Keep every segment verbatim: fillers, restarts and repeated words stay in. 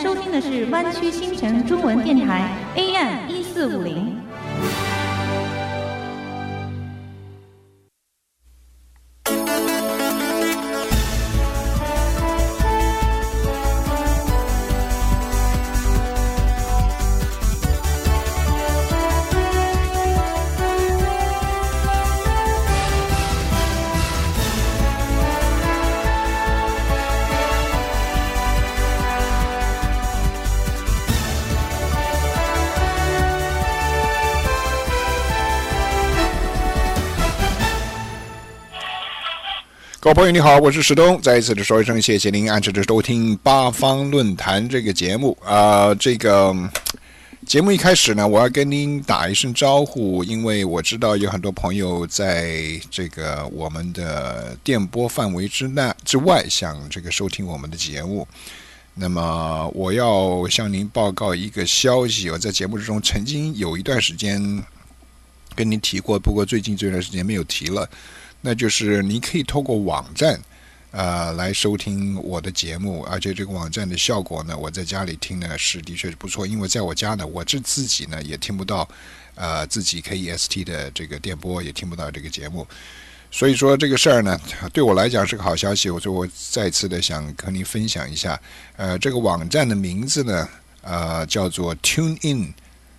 收听的是湾区新城中文电台 A M 一四五零。 各位朋友你好，我是石东，再一次的说一声谢谢您按时的收听八方论坛这个节目啊、呃，这个节目一开始呢，我要跟您打一声招呼，因为我知道有很多朋友在这个我们的电波范围之内之外想这个收听我们的节目。那么我要向您报告一个消息，我在节目之中曾经有一段时间跟您提过，不过最近这段时间没有提了。那就是你可以透过网站呃，来收听我的节目，而且这个网站的效果呢，我在家里听呢是的确是不错，因为在我家呢，我这自己呢也听不到呃自己 K E S T 的这个电波，也听不到这个节目，所以说这个事儿呢，对我来讲是个好消息，我说我再次的想跟您分享一下，呃，这个网站的名字呢，呃，叫做 TuneIn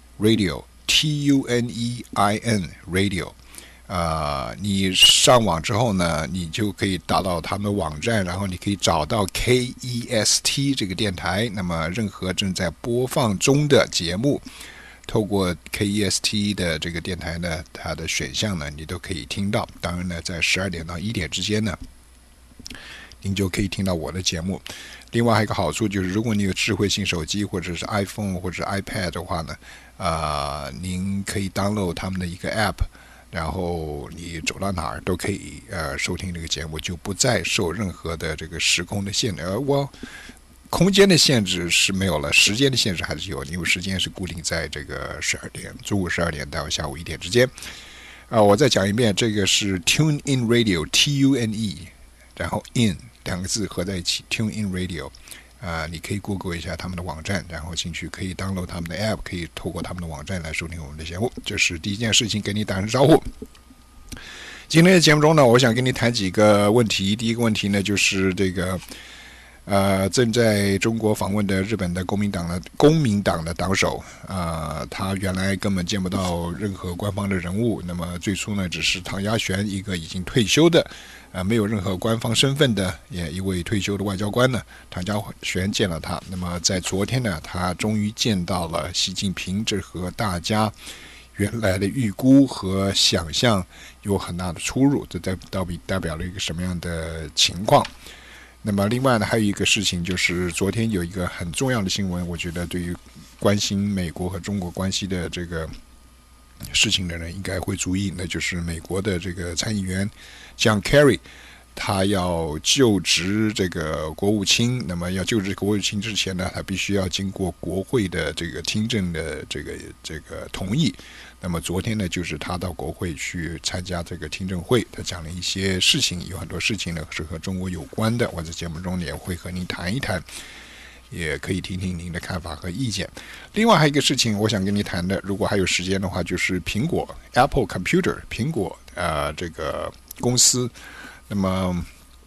Radio，T U N E I N Radio。呃，你上网之后呢，你就可以达到他们的网站，然后你可以找到 K E S T 这个电台，那么任何正在播放中的节目，透过 K E S T 的这个电台呢，它的选项呢，你都可以听到。当然呢，在十二点到一点之间呢，您就可以听到我的节目。另外还有一个好处就是，如果你有智慧型手机或者是 iPhone 或者 iPad 的话呢，呃，您可以 download 他们的一个 app。然后你走到哪儿都可以呃收听这个节目，就不再受任何的这个时空的限制，而我空间的限制是没有了，时间的限制还是有，因为时间是固定在这个十二点，中午十二点到下午一点之间。啊、呃，我再讲一遍，这个是 TuneIn Radio，T U N E， 然后 in 两个字合在一起 ，TuneIn Radio。啊、呃，你可以 Google 一下他们的网站，然后进去可以 download 他们的 app， 可以透过他们的网站来收听我们的节目。这是第一件事情，跟你打声招呼。今天的节目中呢，我想跟你谈几个问题。第一个问题呢，就是这个呃正在中国访问的日本的公民党的公民党的党首，呃，他原来根本见不到任何官方的人物。那么最初呢，只是唐家璇一个已经退休的。呃，没有任何官方身份的也一位退休的外交官呢，唐家璇见了他。那么在昨天呢，他终于见到了习近平，这和大家原来的预估和想象有很大的出入，这代到底代表了一个什么样的情况？那么另外呢，还有一个事情就是昨天有一个很重要的新闻，我觉得对于关心美国和中国关系的这个事情的人应该会注意，那就是美国的这个参议员John Kerry， 他要就职这个国务卿。那么要就职国务卿之前呢，他必须要经过国会的这个听证的这个这个同意。那么昨天呢，就是他到国会去参加这个听证会，他讲了一些事情，有很多事情呢是和中国有关的，我在节目中也会和您谈一谈。也可以听听您的看法和意见。另外还有一个事情我想跟你谈的，如果还有时间的话，就是苹果 Apple Computer 苹果呃这个公司，那么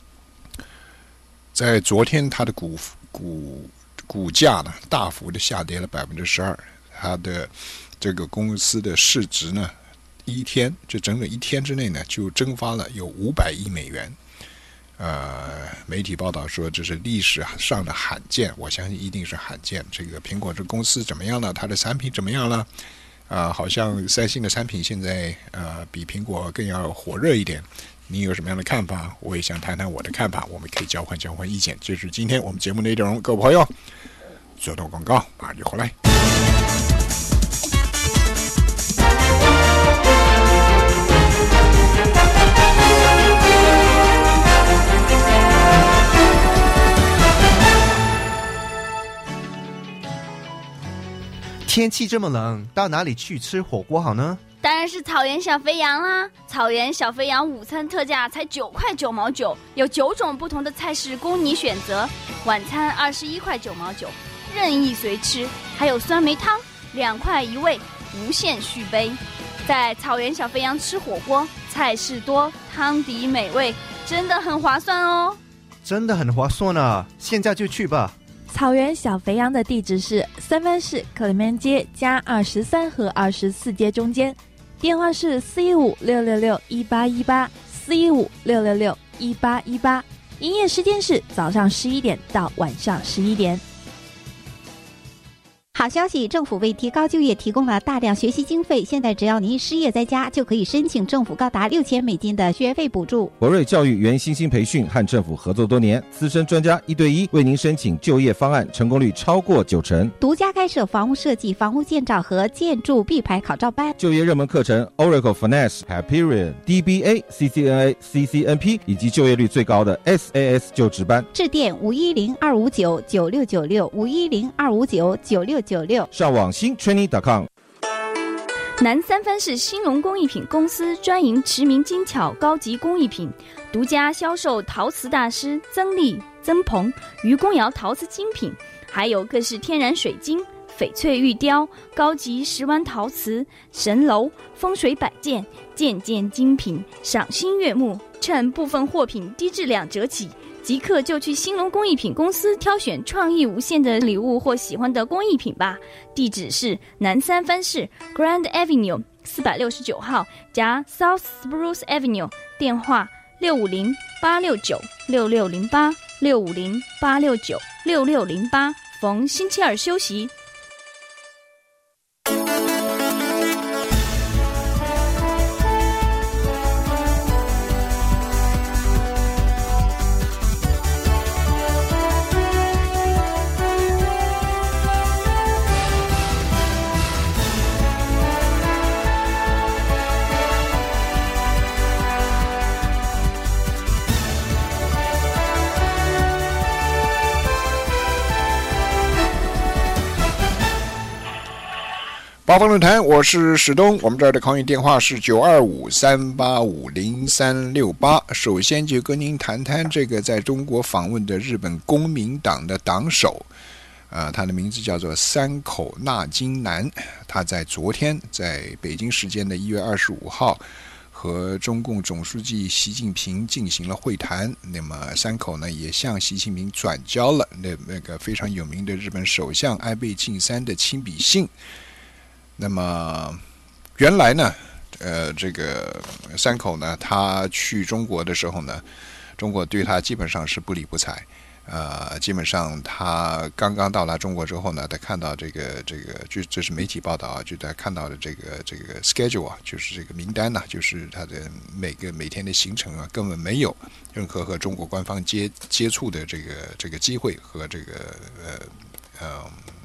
在昨天它的股股股价呢大幅的下跌了百分之十二，它的这个公司的市值呢一天就整整一天之内呢就蒸发了有五百亿美元。呃，媒体报道说这是历史上的罕见，我相信一定是罕见。这个苹果这公司怎么样了？它的产品怎么样了？啊、呃，好像三星的产品现在呃比苹果更要火热一点。你有什么样的看法？我也想谈谈我的看法，我们可以交换交换意见。这是今天我们节目内容，各位朋友，做段广告，马上就回来。 天气这么冷，到哪里去吃火锅好呢？ 当然是草原小肥羊啦！草原小肥羊午餐特价才九块九毛九，有九种不同的菜式供你选择。晚餐二十一块九毛九， 任意随吃，还有酸梅汤，两块一味，无限续杯。在草原小肥羊吃火锅，菜式多，汤底美味，真的很划算哦！ 真的很划算啊！现在就去吧。 草原小肥羊的地址是三藩市克里曼街加二十三和二十四街中间，电话是四一五六六六一八一八四一五六六六一八一八，营业时间是早上十一点到晚上十一点。 好消息，政府为提高就业提供了大量学习经费，现在只要您失业在家，就可以申请政府高达六千美金的学费补助。 博瑞教育原新兴培训和政府合作多年，资深专家一对一为您申请就业方案，成功率超过九成。 独家开设房屋设计、房屋建造和建筑必排考照班， 就业热门课程 Oracle Finance、Hyperion、D B A、C C N A、C C N P 以及就业率最高的 S A S 就职班。 致电五一零二五九九六九六五一零二五九九六九六， 上网新 training 点 com。 南三藩市兴隆工艺品公司专营驰名精巧高级工艺品，独家销售陶瓷大师曾丽、曾鹏、于公窑陶瓷精品，还有各式天然水晶、翡翠玉雕、高级石湾陶瓷、神楼、风水摆件，件件精品，赏心悦目。趁部分货品低至两折起，即刻就去兴隆工艺品公司挑选创意无限的礼物或喜欢的工艺品吧。地址是南三藩市 Grand Avenue 四百六十九号加 South Spruce Avenue， 电话六五零八六九六六零八六五零八六九六六零八，逢星期二休息。 八方论坛，我是史东，我们这儿的抗议电话是九二五三八五零三六八。首先就跟您谈谈这个在中国访问的日本公民党的党首，呃，他的名字叫做山口纳金男。他在昨天在北京时间的一月二十五号和中共总书记习近平进行了会谈。那么山口呢也向习近平转交了那那个非常有名的日本首相安倍晋三的亲笔信。那么原来呢，呃，这个山口呢，他去中国的时候呢，中国对他基本上是不理不睬，呃，基本上他刚刚到达中国之后呢，他看到这个这个，就这是媒体报道啊，就在看到的这个这个 schedule 啊，就是这个名单呐、啊，就是他的每个每天的行程啊，根本没有任何和中国官方接接触的这个这个机会和这个呃呃。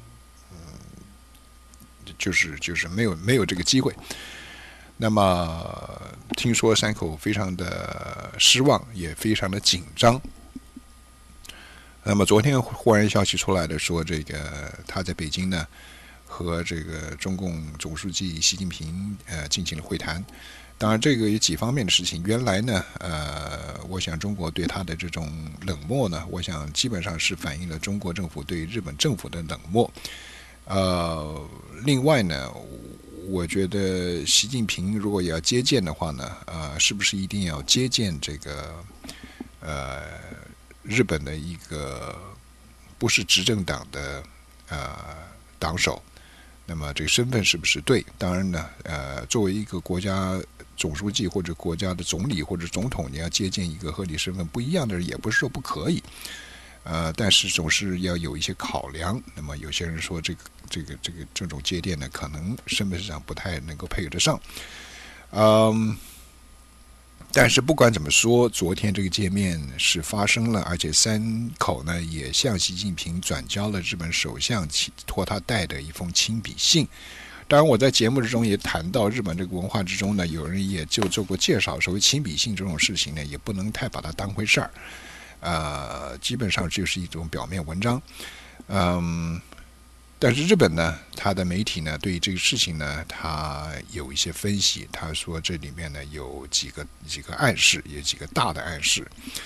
就是就是没有没有这个机会。那么听说山口非常的失望，也非常的紧张。那么昨天忽然消息出来的说，这个他在北京呢和这个中共总书记习近平呃进行了会谈。当然这个有几方面的事情。原来呢呃我想中国对他的这种冷漠呢，我想基本上是反映了中国政府对日本政府的冷漠。呃，另外呢，我觉得习近平如果也要接见的话呢，呃，是不是一定要接见这个呃日本的一个不是执政党的呃党首？那么这个身份是不是对？当然呢，呃，作为一个国家总书记或者国家的总理或者总统，你要接见一个和你身份不一样的人，也不是说不可以。呃，但是总是要有一些考量。那么有些人说，这个这个这个这种接见呢，可能身份上不太能够配合得上。嗯，但是不管怎么说，昨天这个见面是发生了，而且山口呢也向习近平转交了日本首相托他带的一封亲笔信。当然，我在节目之中也谈到日本这个文化之中呢，有人也就做过介绍，所谓亲笔信这种事情呢，也不能太把它当回事儿。呃，基本上就是一种表面文章，嗯，但是日本呢，它的媒体呢，对于这个事情呢，它有一些分析，他说这里面呢有几个几个暗示，有几个大的暗示。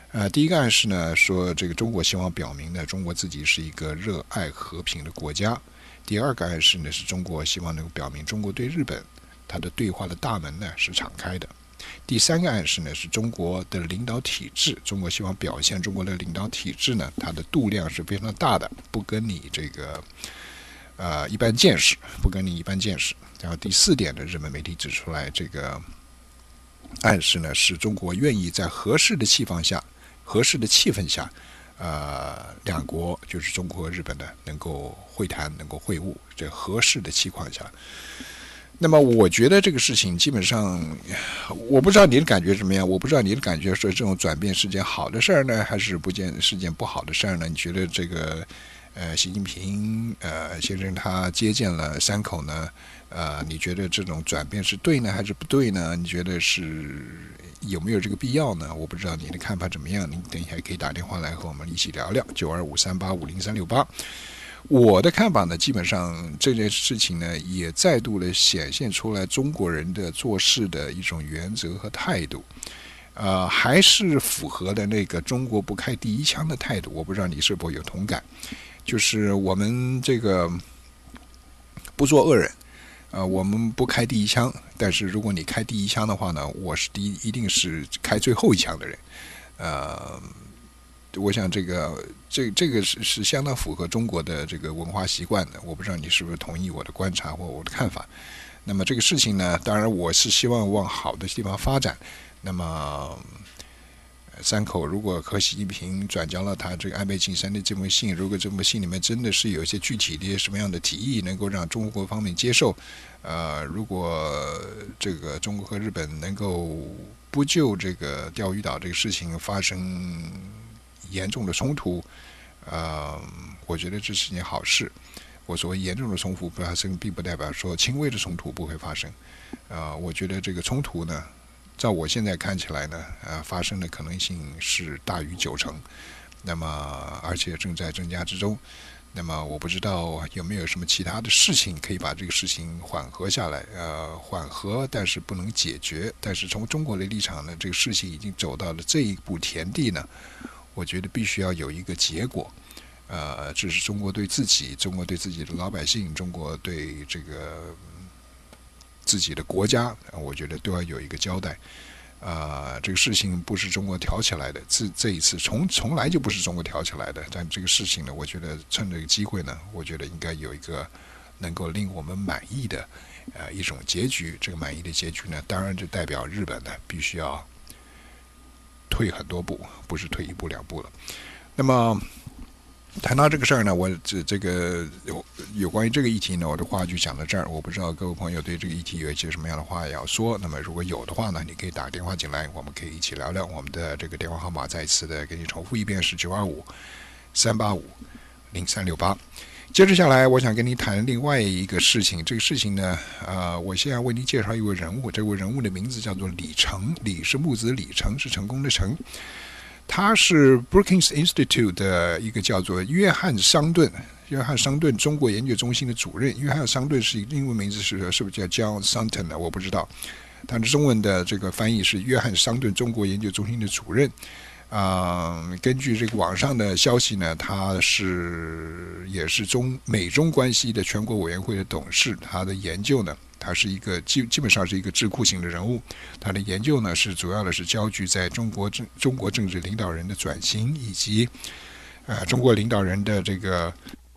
呃，第一个暗示呢，说这个中国希望表明呢，中国自己是一个热爱和平的国家。第二个暗示呢，是中国希望能够表明中国对日本它的对话的大门呢是敞开的。第三个暗示呢，是中国的领导体制，中国希望表现中国的领导体制呢，它的度量是非常大的，不跟你这个呃一般见识，不跟你一般见识。然后第四点呢，日本媒体指出来，这个暗示呢，是中国愿意在合适的气氛下。合适的气氛下，呃，两国就是中国和日本呢，能够会谈，能够会晤，这合适的情况下。那么，我觉得这个事情基本上，我不知道你的感觉怎么样，我不知道你的感觉说这种转变是件好的事儿呢，还是不件是件不好的事儿呢？你觉得这个，呃，习近平呃先生他接见了山口呢，呃，你觉得这种转变是对呢，还是不对呢？你觉得是？有没有这个必要呢？我不知道你的看法怎么样，您等一下可以打电话来和我们一起聊聊，九二五三八五零三六八。我的看法呢，基本上这件事情呢，也再度的显现出来中国人的做事的一种原则和态度，呃，还是符合的那个中国不开第一枪的态度。我不知道你是否有同感，就是我们这个不做恶人。呃，我们不开第一枪，但是如果你开第一枪的话呢，我是第一，一定是开最后一枪的人。呃，我想这个这这个是是相当符合中国的这个文化习惯的。我不知道你是不是同意我的观察或我的看法。那么这个事情呢，当然我是希望往好的地方发展。那么山口如果和习近平转交了他这个安倍晋三的这封信，如果这封信里面真的是有一些具体的什么样的提议能够让中国方面接受，呃，如果这个中国和日本能够不就这个钓鱼岛这个事情发生严重的冲突，呃，我觉得这是件好事。我所谓严重的冲突不发生，并不代表说轻微的冲突不会发生。呃，我觉得这个冲突呢，照我现在看起来呢，呃，发生的可能性是大于九成，那么而且正在增加之中。那么我不知道有没有什么其他的事情可以把这个事情缓和下来，呃，缓和但是不能解决。但是从中国的立场呢，这个事情已经走到了这一步田地呢，我觉得必须要有一个结果。呃，这是中国对自己，中国对自己的老百姓，中国对这个自己的国家，我觉得都要有一个交代。呃，这个事情不是中国挑起来的，这这一次从从来就不是中国挑起来的。但这个事情呢，我觉得趁这个机会呢，我觉得应该有一个能够令我们满意的呃一种结局。这个满意的结局呢，当然就代表日本呢必须要退很多步，不是退一步两步了。那么谈到这个事儿呢，我这这个有有关于这个议题呢，我的话就讲到这儿。我不知道各位朋友对这个议题有一些什么样的话要说。那么如果有的话呢，你可以打电话进来，我们可以一起聊聊。我们的这个电话号码再一次的给你重复一遍，是九二五三八五零三六八。接着下来，我想跟你谈另外一个事情。这个事情呢，呃，我现在为您介绍一位人物。这位人物的名字叫做李成，李是木子李，成是成功的成。他是 Brookings Institute 的一个叫做约翰桑顿，约翰桑顿中国研究中心的主任。约翰桑顿是英文名字是是不是叫 John Sutton 呢？我不知道，他的中文的这个翻译是约翰桑顿中国研究中心的主任。啊、呃，根据这个网上的消息呢，他是也是中美中关系的全国委员会的董事。他的研究呢，他是一个基基本上是一个智库型的人物。他的研究呢，是主要的是焦聚在中国政中国政治领导人的转型，以及呃中国领导人的这个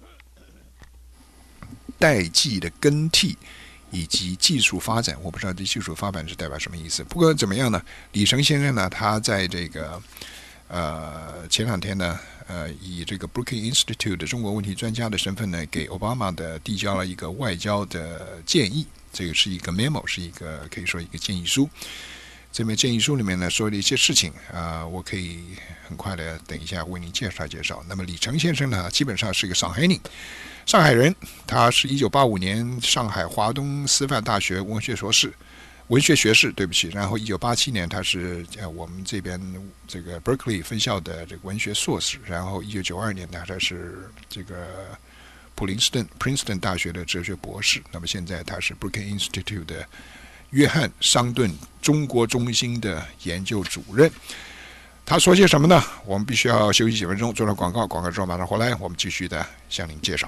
代际的更替，以及技术发展。我不知道这技术发展是代表什么意思。不管怎么样呢，李成先生呢，他在这个呃前两天呢，呃以这个 Brookings Institute 的中国问题专家的身份呢，给奥巴马的递交了一个外交的建议。这个是一个 memo， 是一个可以说一个建议书。这篇建议书里面呢说了一些事情啊、呃，我可以很快的等一下为您介绍介绍。那么李成先生呢，基本上是一个上海人，上海人，他是一九八五年上海华东师范大学文学硕士。文学学士，对不起，然后一九八七年他是呃我们这边这个 Berkeley 分校的这个文学硕士，然后一九九二年他才是这个普林斯顿 Princeton 大学的哲学博士。那么现在他是 Brookings Institute 的约翰桑顿中国中心的研究主任。 他说些什么呢？我们必须要休息几分钟，做了广告，广告之后马上回来，我们继续的向您介绍。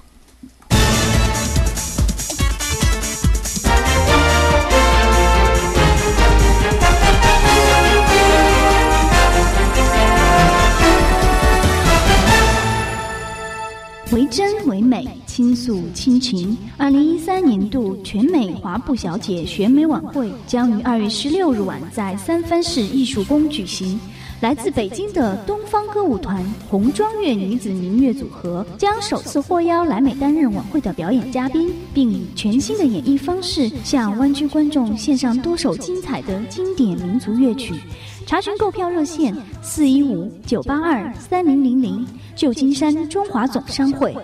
为真为美，倾诉亲情。二零一三年度全美华埠小姐选美晚会将于二月十六日晚在三藩市艺术宫举行。来自北京的东方歌舞团红妆乐女子民乐组合将首次获邀来美担任晚会的表演嘉宾，并以全新的演绎方式向湾区观众献上多首精彩的经典民族乐曲。查询购票热线四一五九八二三零零零，旧金山中华总商会。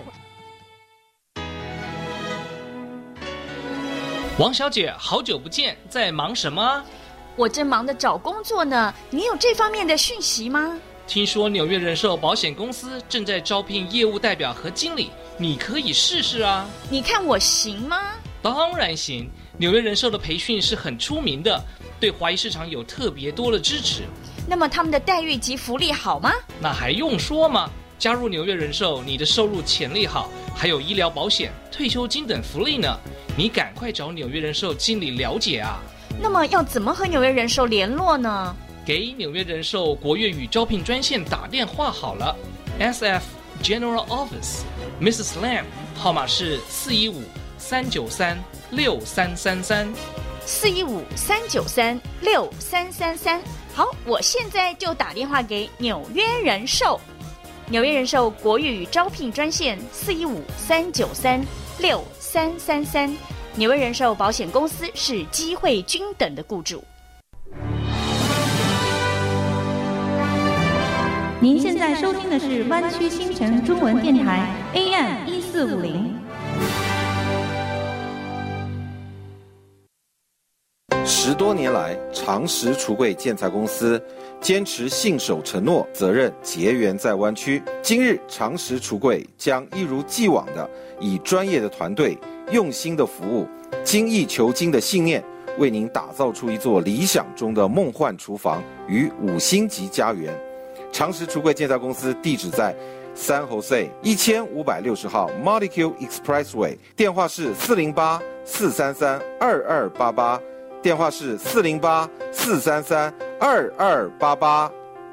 王小姐，好久不见，在忙什么？ 我正忙着找工作呢，你有这方面的讯息吗？ 听说纽约人寿保险公司正在招聘业务代表和经理，你可以试试啊。 你看我行吗？ 当然行，纽约人寿的培训是很出名的，对华裔市场有特别多的支持。 那么他们的待遇及福利好吗？ 那还用说吗？加入纽约人寿，你的收入潜力好，还有医疗保险、退休金等福利呢。你赶快找纽约人寿经理了解啊。 那么要怎么和纽约人寿联络呢？ 给纽约人寿国粤语招聘专线打电话好了 ，S F General Office Missus Lam， 号码是四一五三九三六三三三， 四一五三九三六三三三。好，我现在就打电话给纽约人寿。纽约人寿国粤语招聘专线四一五三九三六三三三。纽约人寿保险公司是机会均等的雇主。 您现在收听的是湾区新城中文电台 A M 一四五零。 十多年来，长实橱柜建材公司坚持信守承诺，责任结缘在湾区。今日，长实橱柜将一如既往的以专业的团队、用心的服务、精益求精的信念，为您打造出一座理想中的梦幻厨房与五星级家园。长实橱柜建材公司地址在三侯 C 一千五百六十号 Molecule Expressway， 电话是四零八四三三二二八八，电话是四零八四三三二二八八。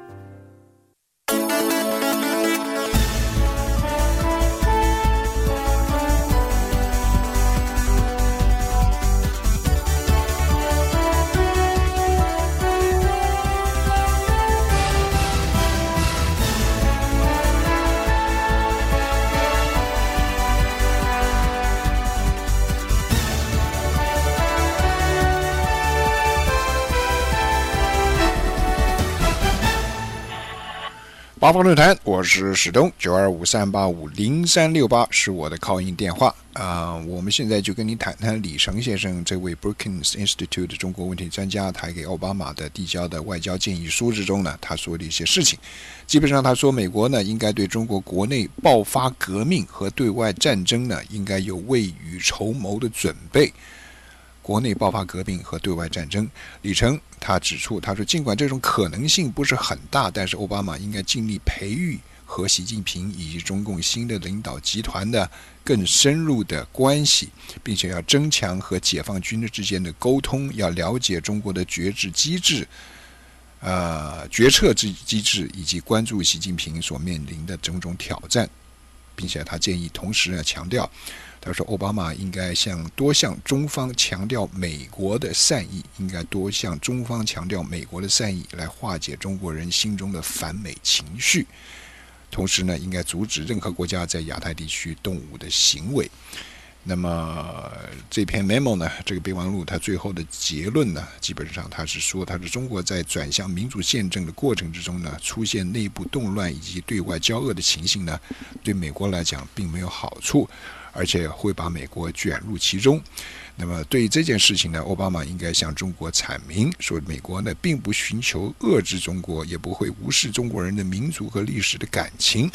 八方论坛，我是史东，九二五三八五零三六八是我的call in电话啊、呃。我们现在就跟你谈谈李成先生这位 Brookings Institute 的中国问题专家，他给奥巴马的递交的外交建议书之中呢，他说的一些事情。基本上他说，美国呢应该对中国国内爆发革命和对外战争呢，应该有未雨绸缪的准备。国内爆发革命和对外战争，李成他指出，他说尽管这种可能性不是很大，但是奥巴马应该尽力培育和习近平以及中共新的领导集团的更深入的关系，并且要增强和解放军之间的沟通，要了解中国的决治机制、呃决策机制，以及关注习近平所面临的种种挑战，并且他建议同时要强调。他说，奥巴马应该向多向中方强调美国的善意，应该多向中方强调美国的善意，来化解中国人心中的反美情绪。同时呢，应该阻止任何国家在亚太地区动武的行为。那么这篇 memo 呢，这个备忘录它最后的结论呢，基本上它是说，它是中国在转向民主宪政的过程之中呢，出现内部动乱以及对外交恶的情形呢，对美国来讲并没有好处，而且会把美国卷入其中。那么对于这件事情呢，奥巴马应该向中国阐明，说美国呢并不寻求遏制中国，也不会无视中国人的民族和历史的感情。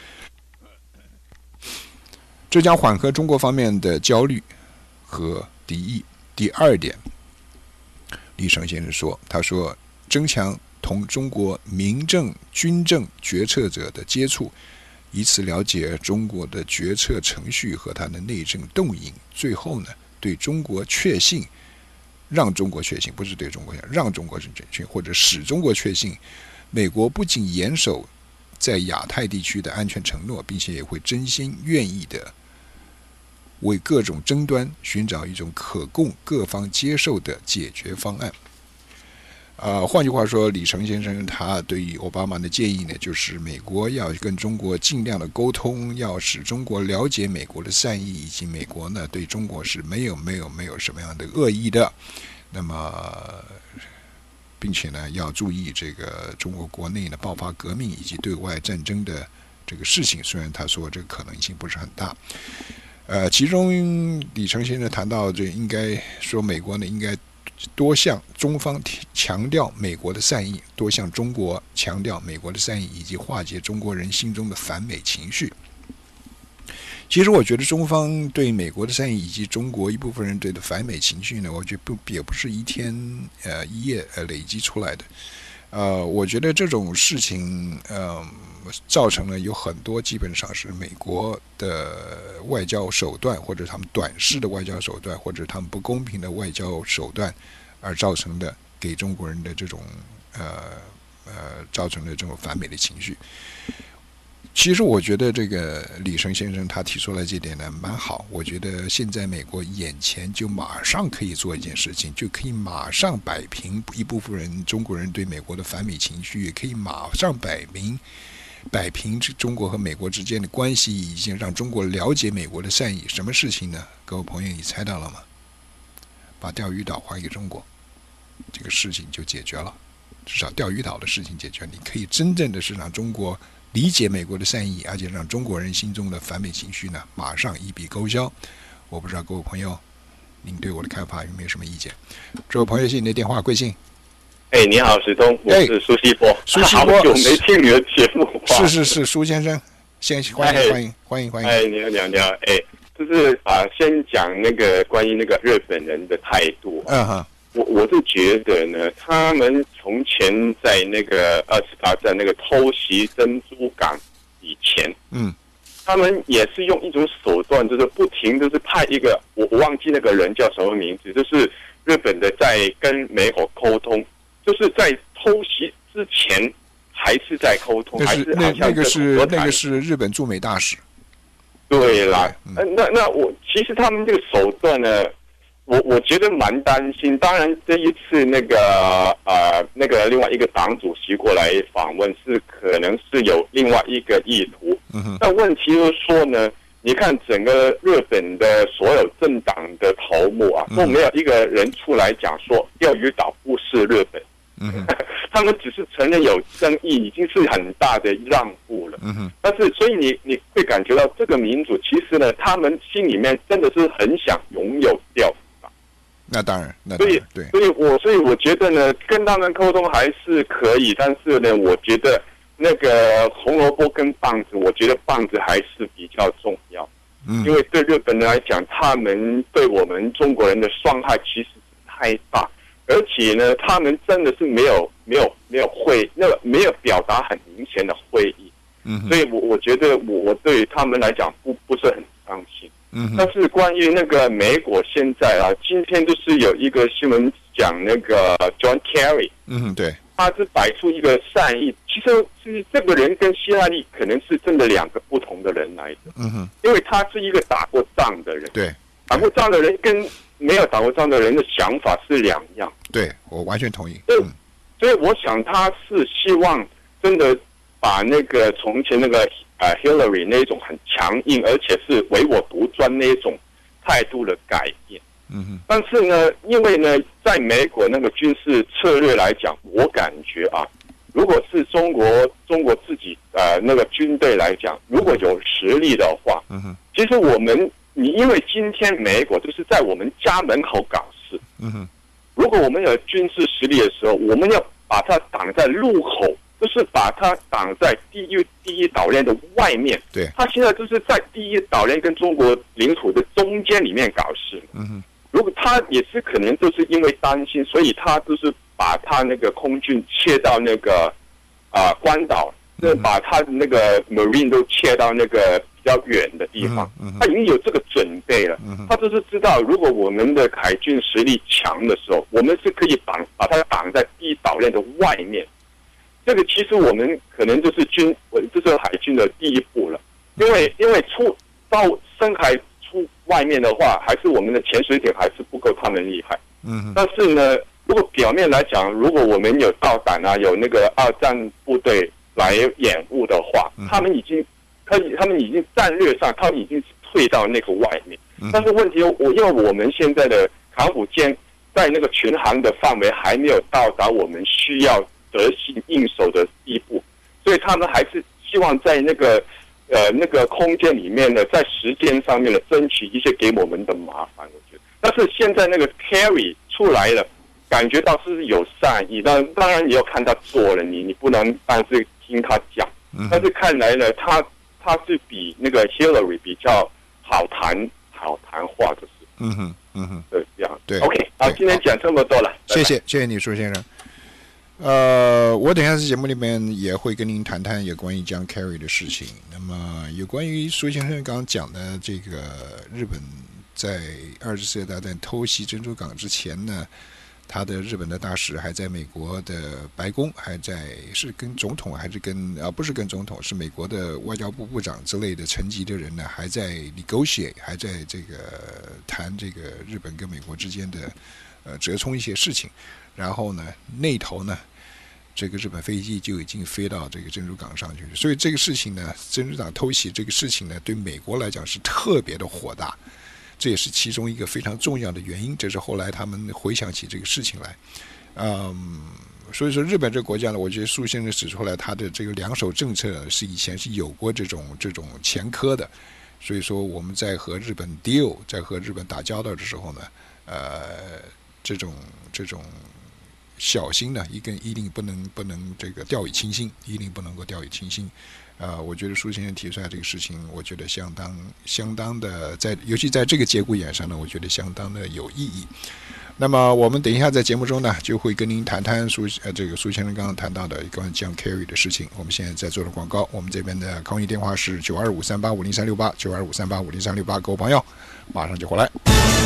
这将缓和中国方面的焦虑和敌意。第二点，李成先生说，他说增强同中国民政、军政决策者的接触，以此了解中国的决策程序和它的内政动因，最后呢，对中国确信，让中国确信，不是对中国让中国确信，或者使中国确信，美国不仅严守在亚太地区的安全承诺，并且也会真心愿意的为各种争端寻找一种可供各方接受的解决方案。呃，换句话说，李成先生他对于奥巴马的建议呢，就是美国要跟中国尽量的沟通，要使中国了解美国的善意，以及美国呢对中国是没有没有没有什么样的恶意的。那么，并且呢要注意这个中国国内呢爆发革命以及对外战争的这个事情，虽然他说这个可能性不是很大。呃，其中李成先生谈到，这应该说美国呢应该多向中方强调美国的善意，多向中国强调美国的善意，以及化解中国人心中的反美情绪。其实我觉得中方对美国的善意以及中国一部分人对的反美情绪呢，我觉得不也不是一天呃一夜呃累积出来的。呃，我觉得这种事情呃造成了有很多基本上是美国的外交手段，或者他们短视的外交手段，或者他们不公平的外交手段而造成的给中国人的这种呃呃造成的这种反美的情绪。其实我觉得这个李成先生他提出来这点呢蛮好，我觉得现在美国眼前就马上可以做一件事情，就可以马上摆平一部分人中国人对美国的反美情绪，也可以马上摆平摆平中国和美国之间的关系，已经让中国了解美国的善意。什么事情呢？各位朋友，你猜到了吗？把钓鱼岛还给中国，这个事情就解决了，至少钓鱼岛的事情解决，你可以真正的是让中国理解美国的善意，而且让中国人心中的反美情绪呢马上一笔勾销。我不知道各位朋友您对我的看法有没有什么意见？这位朋友是你的电话贵姓？ 哎，你好，石东，我是苏西波。 苏西波， 好久没听你的节目。 是是是，苏先生，先欢迎欢迎欢迎欢迎。 哎，你好你好你好，哎，就是啊，先讲那个关于那个日本人的态度。 嗯哼。 我我是觉得呢，他们从前在那个二次大战那个偷袭珍珠港以前， 嗯， 他们也是用一种手段，就是不停就是派一个我我忘记那个人叫什么名字，就是日本的在跟美国沟通，就是在偷袭之前还是在沟通，还是那那个是那个是日本驻美大使。 对啦，嗯、那那我其实他们这个手段呢。我我觉得蛮担心，当然这一次那个呃那个另外一个党主席过来访问是可能是有另外一个意图， 嗯、 但问题就是说呢，你看整个日本的所有政党的头目啊，都没有一个人出来讲说钓鱼岛不是日本， 嗯、 他们只是承认有争议，已经是很大的让步了。 嗯、 但是所以你你会感觉到这个民主其实呢，他们心里面真的是很想拥有钓。 那当然，那当然对， 所以我所以我觉得呢，跟他们沟通还是可以，但是呢，我觉得那个红萝卜跟棒子，我觉得棒子还是比较重要， 嗯， 因为对日本人来讲，他们对我们中国人的伤害其实太大，而且呢，他们真的是没有没有没有会那个没有表达很明显的会意， 嗯， 所以我我觉得我我对他们来讲不不是很伤心。 嗯， 但是关于那个美国现在啊，今天就是有一个新闻讲那个 John Kerry， 嗯，对， 他是摆出一个善意，其实是这个人跟希拉里可能是真的两个不同的人来的， 嗯哼， 因为他是一个打过仗的人， 对， 打过仗的人跟没有打过仗的人的想法是两样， 对我完全同意， 嗯，所以我想他是希望真的把那个从前那个。呃 Hillary 那种很强硬，而且是唯我独尊那种态度的改变。 嗯哼。 但是呢，因为呢，在美国那个军事策略来讲，我感觉啊，如果是中国中国自己呃那个军队来讲，如果有实力的话， 嗯哼， 其实我们你因为今天美国就是在我们家门口搞事， 嗯哼， 如果我们有军事实力的时候，我们要把它挡在路口。就是把它挡在第一第一岛链的外面， 对， 他现在就是在第一岛链跟中国领土的中间里面搞事。 嗯哼， 如果他也是可能就是因为担心，所以他就是把他那个空军切到那个啊、呃、关岛，那、嗯、把他的那个 Marine 都切到那个比较远的地方，嗯嗯、他已经有这个准备了。嗯、他就是知道，如果我们的海军实力强的时候，我们是可以绑把它绑在第一岛链的外面。这个其实我们可能就是军，这是海军的第一步了。因为因为出到深海出外面的话，还是我们的潜水艇还是不够他们厉害。嗯，但是呢，如果表面来讲，如果我们有导弹啊，有那个二战部队来掩护的话，嗯、他们已经可以，他们已经战略上，他们已经退到那个外面。嗯、但是问题，我因为我们现在的航母舰在那个巡航的范围还没有到达我们需要得心应手的地步，所以他们还是希望在那个呃那个空间里面呢，在时间上面呢争取一些给我们的麻烦，我觉得。但是现在那个 Carry 出来了，感觉到是有善意，但当然你要看他做了，你你不能但是听他讲。嗯、但是看来呢，他他是比那个 Hillary 比较好谈好谈话，就是。 嗯哼，嗯哼， 对，这样。 对 ，OK， 好，今天讲这么多了， 谢谢，谢谢你，苏先生。呃，我等一下在节目里面也会跟您谈谈有关于John Kerry的事情。那么，有关于苏先生刚刚讲的这个日本在二次世界大战偷袭珍珠港之前呢，他的日本的大使还在美国的白宫，还在是跟总统还是跟啊不是跟总统，是美国的外交部部长之类的层级的人呢，还在 negotiate， 还在这个谈这个日本跟美国之间的呃折冲一些事情。然后呢，那头呢，这个日本飞机就已经飞到这个珍珠港上去了。所以这个事情呢，珍珠港偷袭这个事情呢，对美国来讲是特别的火大，这也是其中一个非常重要的原因。这是后来他们回想起这个事情来，嗯，所以说日本这个国家呢，我觉得苏先生指出来，他的这个两手政策是以前是有过这种这种前科的。所以说我们在和日本 deal， 在和日本打交道的时候呢，呃，这种这种。小心呢，一定一定不能不能这个掉以轻心，一定不能够掉以轻心。呃，我觉得苏先生提出来这个事情，我觉得相当相当的在，尤其在这个节骨眼上呢，我觉得相当的有意义。那么我们等一下在节目中呢，就会跟您谈谈苏呃这个苏先生刚刚谈到的关于John Kerry的事情。我们现在在做的广告，我们这边的抗议电话是九二五三八五零三六八九二五三八五零三六八，各位朋友马上就回来。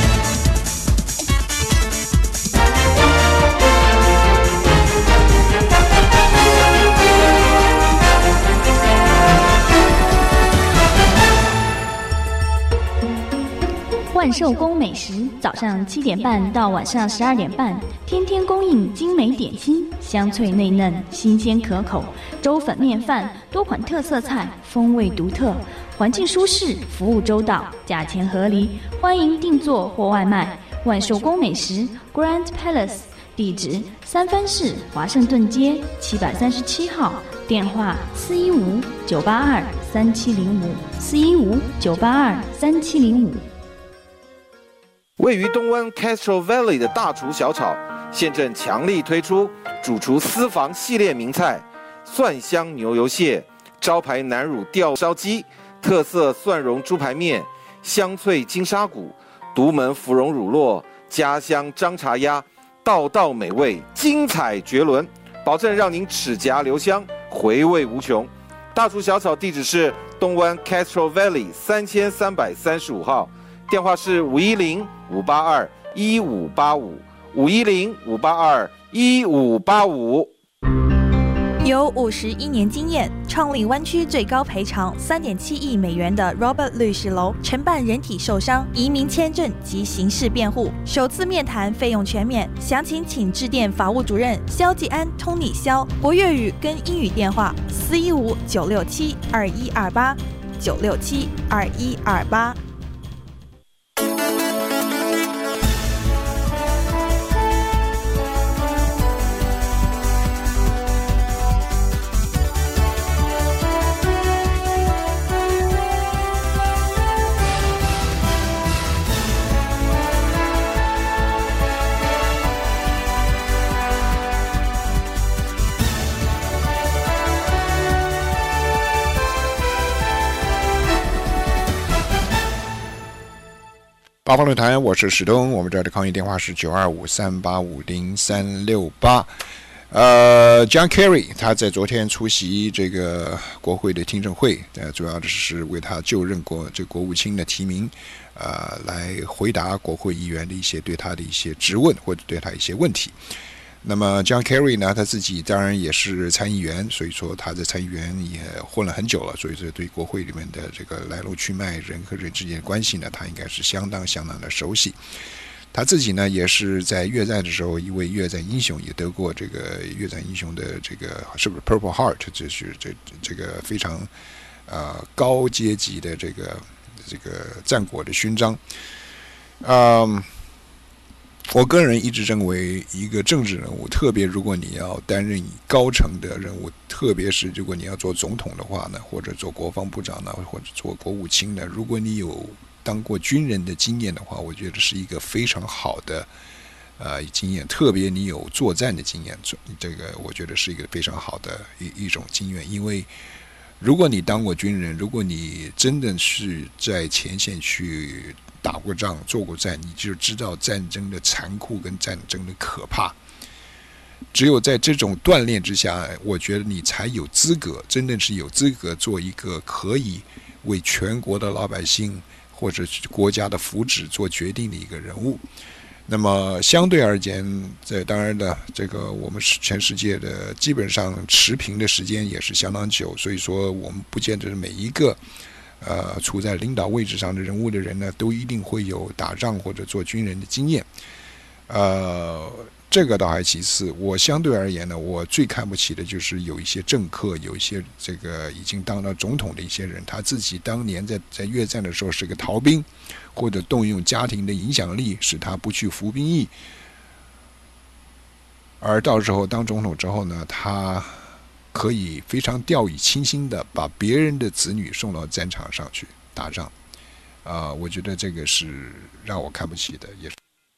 万寿宫美食，早上七点半到晚上十二点半，天天供应精美点心，香脆内嫩，新鲜可口。粥粉面饭，多款特色菜，风味独特，环境舒适，服务周到，价钱合理，欢迎订座或外卖。万寿宫美食 Grand Palace， 地址三藩市华盛顿街七百三十七号，电话四一五九八二三七零五四一五九八二三七零五。 位于东湾 Castro Valley 的大厨小炒，现正强力推出主厨私房系列名菜：蒜香牛油蟹、招牌南乳吊烧鸡、特色蒜蓉猪排面、香脆金沙骨、独门芙蓉乳酪、家乡张茶鸭，道道美味，精彩绝伦，保证让您齿颊留香，回味无穷。大厨小炒地址是东湾 Castro Valley 三千三百三十五号。电话是五一零五八二一五八五五一零五八二一五八五。 有五十一年经验，创立湾区最高赔偿三点七亿美元的 Robert 律师楼，承办人体受伤、移民签证及刑事辩护，首次面谈费用全免。详情请致电法务主任肖继安 Tony 肖，国粤语跟英语电话四一五九六七二一二八九六七二一二八。 八方论坛，我是史东，我们这儿的抗议电话是九二五三八五零三六八。呃 ，John Kerry 他在昨天出席这个国会的听证会，呃，主要的是为他就任国这国务卿的提名，呃，来回答国会议员的一些对他的一些质问或者对他一些问题。那么 John Kerry 呢，他自己当然也是参议员，所以说他在参议员也混了很久了，所以说对国会里面的这个来龙去脉、人和人之间的关系呢，他应该是相当相当的熟悉。他自己呢，也是在越战的时候一位越战英雄，也得过这个越战英雄的这个是不是 Purple Heart， 这是这这个非常呃高阶级的这个这个战果的勋章。嗯，我个人一直认为，一个政治人物，特别如果你要担任高层的任务，特别是如果你要做总统的话呢，或者做国防部长呢，或者做国务卿呢，如果你有当过军人的经验的话，我觉得是一个非常好的呃经验，特别你有作战的经验，这个我觉得是一个非常好的一一种经验。因为如果你当过军人，如果你真的是在前线去打过仗、做过战，你就知道战争的残酷跟战争的可怕。只有在这种锻炼之下，我觉得你才有资格，真的是有资格做一个可以为全国的老百姓或者国家的福祉做决定的一个人物。那么相对而言，这当然的，这个我们是全世界的基本上持平的时间也是相当久，所以说我们不见得每一个呃处在领导位置上的人物的人呢，都一定会有打仗或者做军人的经验。呃，这个倒还其次，我相对而言呢，我最看不起的就是有一些政客，有一些这个已经当了总统的一些人，他自己当年在在越战的时候是个逃兵，或者动用家庭的影响力使他不去服兵役，而到时候当总统之后呢，他可以非常掉以轻心的把别人的子女送到战场上去打仗，啊、呃，我觉得这个是让我看不起的，也是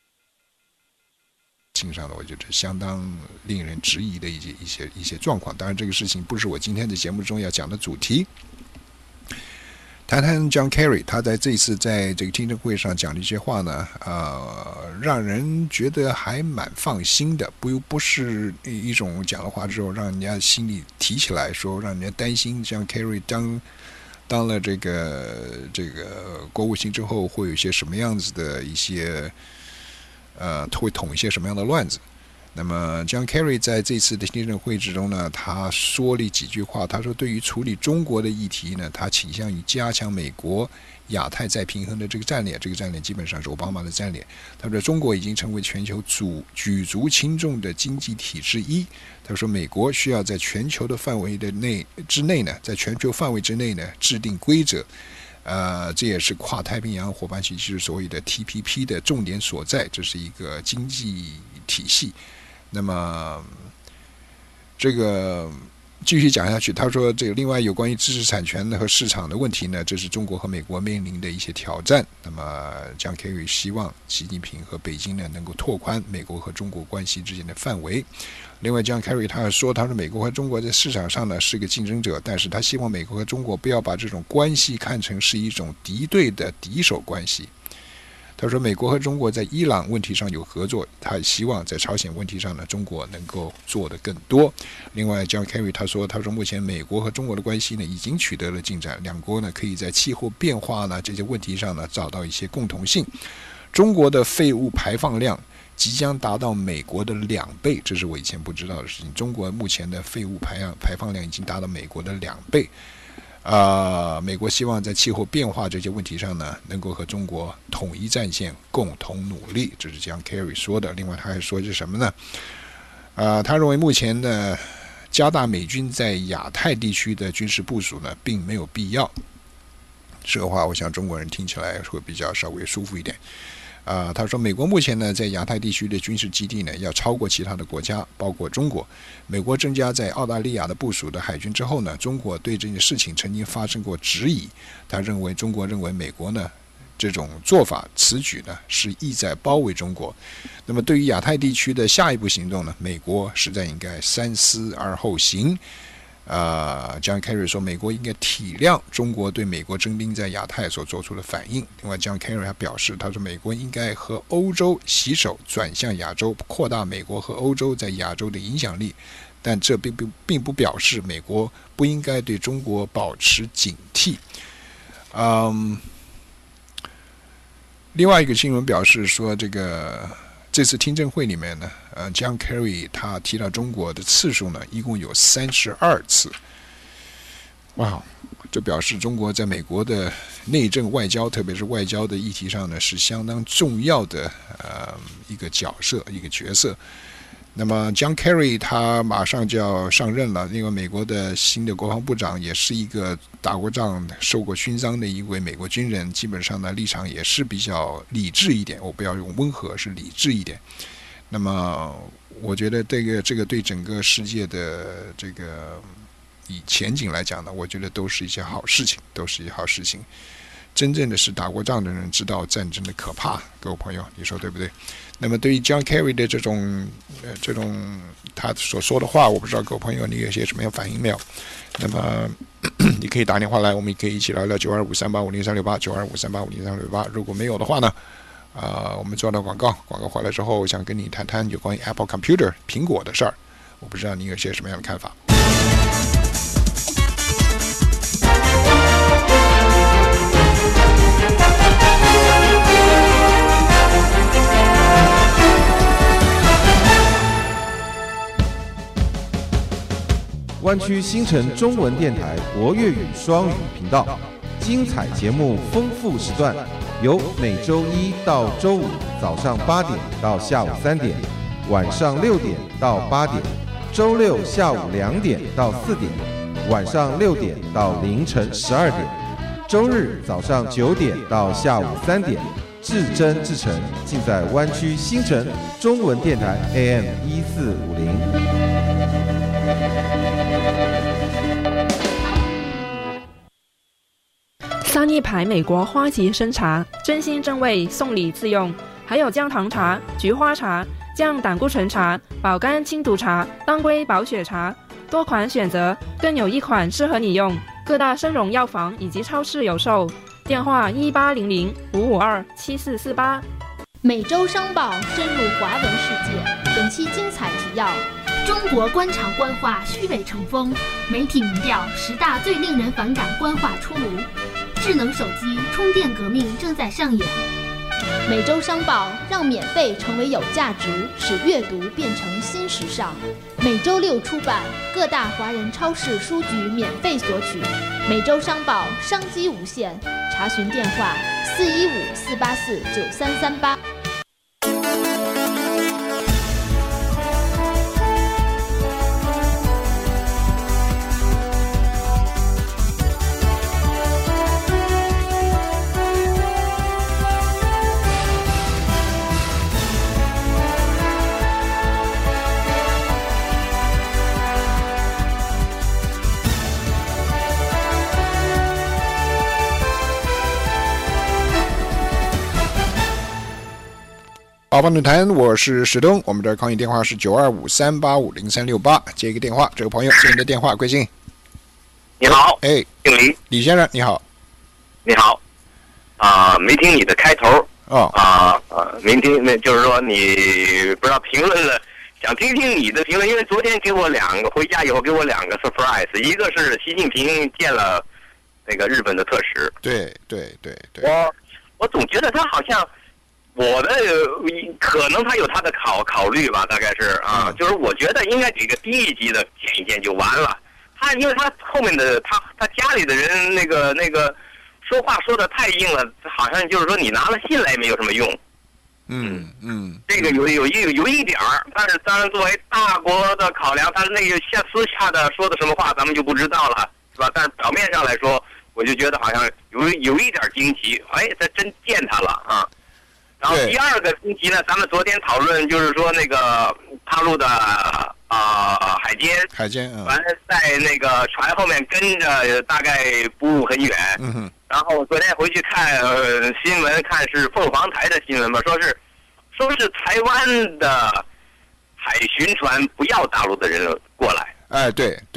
性上的，我觉得相当令人质疑的一些一些一些状况。当然，这个事情不是我今天的节目中要讲的主题。谈谈 John Kerry， 他在这次在这个听证会上讲的一些话呢，呃，让人觉得还蛮放心的，不不是一种讲了话之后让人家心里提起来说，让人家担心 John Kerry 当当了这个这个国务卿之后会有一些什么样子的一些。呃，会捅一些什么样的乱子？那么 John Kerry 在这次的听证会之中呢，他说了几句话。他说，对于处理中国的议题呢，他倾向于加强美国亚太再平衡的这个战略。这个战略基本上是奥巴马的战略。他说，中国已经成为全球主举足轻重的经济体之一。他说，美国需要在全球的范围的内之内呢，在全球范围之内呢，制定规则。呃，这也是跨太平洋伙伴体系，所谓的 T P P 的重点所在，这是一个经济体系。那么，这个继续讲下去，他说，这个另外有关于知识产权和市场的问题呢，这是中国和美国面临的一些挑战。那么John Kerry希望习近平和北京呢能够拓宽美国和中国关系之间的范围。另外 John Kerry 他说，他说美国和中国在市场上呢是个竞争者，但是他希望美国和中国不要把这种关系看成是一种敌对的敌手关系。他说美国和中国在伊朗问题上有合作，他希望在朝鲜问题上呢中国能够做得更多。另外 John Kerry 他说，他说目前美国和中国的关系呢已经取得了进展，两国呢可以在气候变化呢这些问题上呢找到一些共同性。中国的废物排放量即将达到美国的两倍，这是我以前不知道的事情。中国目前的废物排放排放量已经达到美国的两倍。啊、呃，美国希望在气候变化这些问题上呢，能够和中国统一战线，共同努力。这是John Kerry说的。另外，他还说是什么呢？啊、呃，他认为目前呢，加大美军在亚太地区的军事部署呢，并没有必要。这个话，我想中国人听起来会比较稍微舒服一点。啊、呃，他说，美国目前呢在亚太地区的军事基地呢要超过其他的国家，包括中国。美国增加在澳大利亚的部署的海军之后呢，中国对这件事情曾经发生过质疑。他认为中国认为美国呢这种做法此举呢是意在包围中国。那么对于亚太地区的下一步行动呢，美国实在应该三思而后行。 呃 ，John Kerry 说，美国应该体谅中国对美国征兵在亚太所做出的反应。另外 ，John Kerry 还表示，他说美国应该和欧洲携手转向亚洲，扩大美国和欧洲在亚洲的影响力。但这并不并不表示美国不应该对中国保持警惕。嗯，另外一个新闻表示说，这个这次听证会里面呢，呃 ，John Kerry 他提到中国的次数呢，一共有三十二次。哇，这表示中国在美国的内政外交，特别是外交的议题上呢，是相当重要的呃一个角色，一个角色。那么 John Kerry 他马上就要上任了，另外美国的新的国防部长也是一个打过仗、受过勋章的一位美国军人，基本上呢立场也是比较理智一点，我不要用温和，是理智一点。那么我觉得这个这个对整个世界的这个以前景来讲呢，我觉得都是一些好事情，都是一些好事情。真正的是打过仗的人知道战争的可怕，各位朋友，你说对不对？那么对于 John Kerry 的这种呃这种他所说的话，我不知道各位朋友你有些什么样反应没有？那么你可以打电话来，我们也可以一起聊聊九二五三八五零三六八九二五三八五零三六八。如果没有的话呢，啊、呃，我们做到广告，广告回来之后，我想跟你谈谈有关于 Apple Computer 苹果的事儿。我不知道你有些什么样的看法？ 湾区新城中文电台国粤语双语频道，精彩节目丰富时段，由每周一到周五早上八点到下午三点，晚上六点到八点，周六下午两点到四点，晚上六点到凌晨十二点，周日早上九点到下午三点，至真至诚，尽在湾区新城中文电台 A M 一四五零。 三叶牌美国花旗参茶，真心真味，送礼自用。还有姜糖茶、菊花茶、降胆固醇茶、保肝清毒茶、当归保血茶，多款选择，更有一款适合你用。各大生荣药房以及超市有售。电话一八零零五五二七四四八。 每周商报深入华文世界，本期精彩提要：中国官场官话虚伪成风，媒体民调十大最令人反感官话出炉。智能手机充电革命正在上演。每周商报让免费成为有价值，使阅读变成新时尚。每周六出版，各大华人超市书局免费索取。每周商报商机无限，查询电话四一五四八四九三三八。 八方论坛，我是石东，我们的抗议电话是九二五三八五零三六八，接一个电话，这个朋友接你的电话，贵姓？ 你好， 哎， 姓李， 李先生，你好， 你好，啊、呃，没听你的开头， 哦， 啊、呃，呃，没听，那就是说你不知道评论了，想听听你的评论，因为昨天给我两个，回家以后给我两个 surprise， 一个是习近平见了那个日本的特使， 对对对对， 我我总觉得他好像。我的可能他有他的考考虑吧，大概是啊，就是我觉得应该给个低一级的见一见就完了。他因为他后面的他他家里的人那个那个说话说的太硬了，好像就是说你拿了信来也没有什么用。 嗯嗯， 这个有有一有一点儿，但是当然作为大国的考量，他那个下私下的说的什么话咱们就不知道了，是吧？但是表面上来说，我就觉得好像有有一点惊奇，哎，他真见他了啊。然后第二个星期呢，咱们昨天讨论就是说那个大陆的啊、呃、海监， 海监， 完、嗯、在那个船后面跟着，大概不很远。 嗯哼。 然后昨天回去看、呃、新闻，看是凤凰台的新闻吧，说是说是台湾的海巡船不要大陆的人过来。 哎，对对，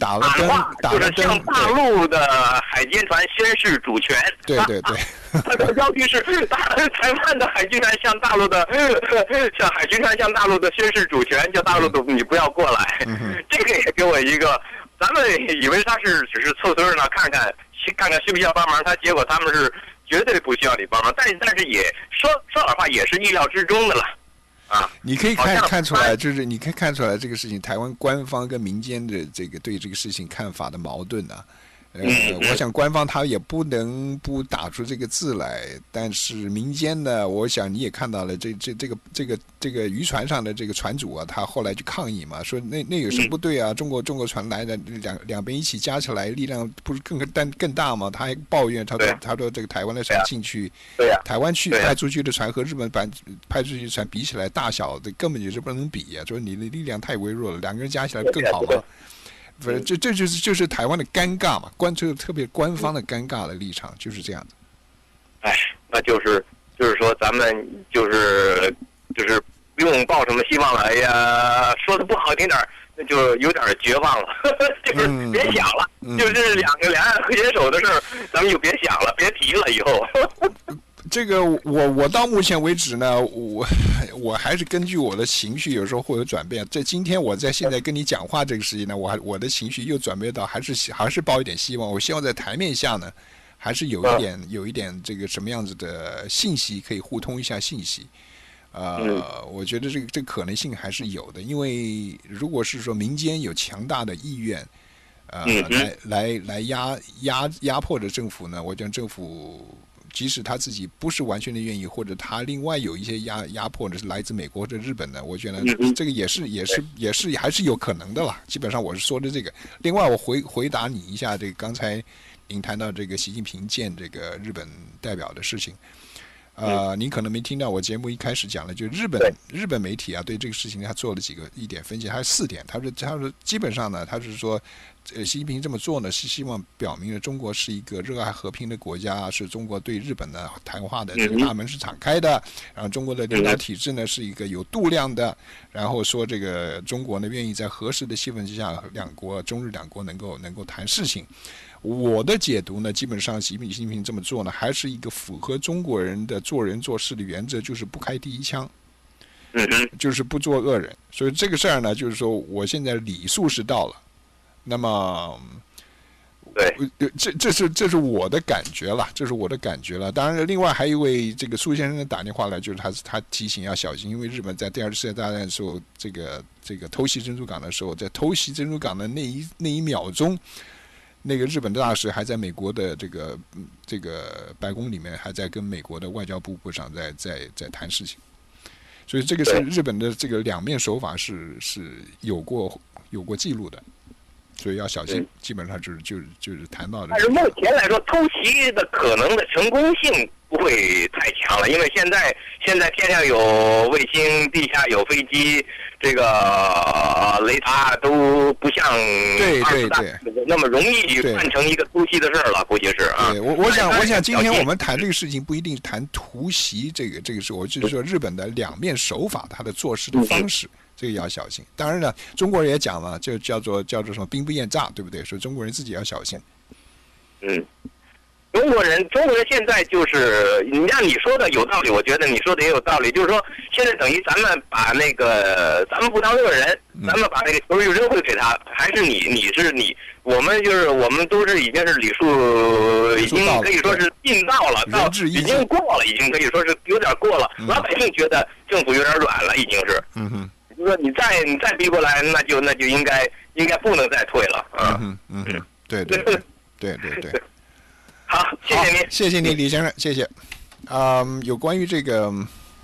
打了灯，打就是向大陆的海监船宣示主权。 对对对， 它的标题是大台湾的海军船向大陆的向海军船向大陆的宣示主权，叫大陆的你不要过来。 嗯、 这个也给我一个，咱们以为他是只是凑凑热闹看看看看需不需要帮忙，他结果他们是绝对不需要你帮忙，但是但是也说说老话也是意料之中的了。啊， 你可以看看出来，就是你可以看出来这个事情，台湾官方跟民间的这个对这个事情看法的矛盾啊。呃，我想官方他也不能不打出这个字来，但是民间呢，我想你也看到了，这这这个这个这个渔船上的这个船主啊，他后来就抗议嘛，说那那有什么不对啊？中国中国船来的两两边一起加起来力量不是更更更大吗？他还抱怨，他说他说这个台湾的船进去， 对呀， 台湾去派出去的船和日本派派出去的船比起来，大小的根本就是不能比啊！说你的力量太微弱了，两个人加起来更好吗？不是，这这就是就是台湾的尴尬嘛，官就是特别官方的尴尬的立场，就是这样的。 哎，那就是就是说，咱们就是就是不用抱什么希望了。哎呀，说的不好听点，那就有点绝望了，就是别想了，嗯、就是两个两岸联手的事儿，咱们就别想了，别提了，以后。 这个我我到目前为止呢，我我还是根据我的情绪有时候会有转变。这今天我在现在跟你讲话这个时间呢，我还我的情绪又转变到还是还是抱一点希望。我希望在台面下呢，还是有一点有一点这个什么样子的信息可以互通一下信息。呃，我觉得这个这个可能性还是有的，因为如果是说民间有强大的意愿，呃，来来来压压压迫着政府呢，我觉得政府。即使他自己不是完全的愿意，或者他另外有一些压压迫的是来自美国或者日本的，我觉得这个也是也是也是还是有可能的啦。基本上我是说的这个。另外，我回回答你一下，这个刚才您谈到这个习近平见这个日本代表的事情，呃，您可能没听到我节目一开始讲了，就日本日本媒体啊对这个事情他做了几个一点分析，他是四点，他说他说基本上呢，他是说。呃，习近平这么做呢，是希望表明了中国是一个热爱和平的国家，是中国对日本的谈话的这个大门是敞开的，然后中国的领导体制呢是一个有度量的，然后说这个中国呢愿意在合适的气氛之下，两国中日两国能够能够谈事情。我的解读呢，基本上习近平这么做呢，还是一个符合中国人的做人做事的原则，就是不开第一枪。就是不做恶人。所以这个事儿呢，就是说我现在礼数是到了。那么， 对， 这这是这是我的感觉了，这是我的感觉了。当然，另外还有一位这个苏先生打电话来，就是他他提醒要小心，因为日本在第二次世界大战的时候，这个这个偷袭珍珠港的时候，在偷袭珍珠港的那一那一秒钟，那个日本的大使还在美国的这个这个白宫里面，还在跟美国的外交部部长在在在谈事情。所以这个是日本的这个两面手法是是有过有过记录的。所以要小心，基本上就是就是就是谈到的。 但是目前来说，偷袭的可能的成功性不会太强了，因为现在现在天上有卫星，地下有飞机，这个、呃、雷达都不像对对对那么容易办成一个突袭的事儿了，估计是啊。 对，我我想我想今天我们谈这个事情不一定谈突袭这个这个事，我就是说日本的两面手法，他的做事的方式。嗯这个要小心。当然了，中国人也讲了，就叫做叫做什么兵不厌诈，对不对？所以中国人自己要小心。 嗯，中国人，中国人现在就是你让你说的有道理，我觉得你说的也有道理。就是说，现在等于咱们把那个咱们不当恶人，咱们把那个球扔回给他，还是你你是你，我们就是我们都是已经是礼数已经可以说是尽到了，到已经过了，已经可以说是有点过了。老百姓觉得政府有点软了，已经是。 嗯哼。 就说你再你再逼过来，那就那就应该应该不能再退了啊！ 嗯嗯嗯，对对对对对对。 好，谢谢您， 谢谢您，李先生，谢谢。啊、嗯，有关于这个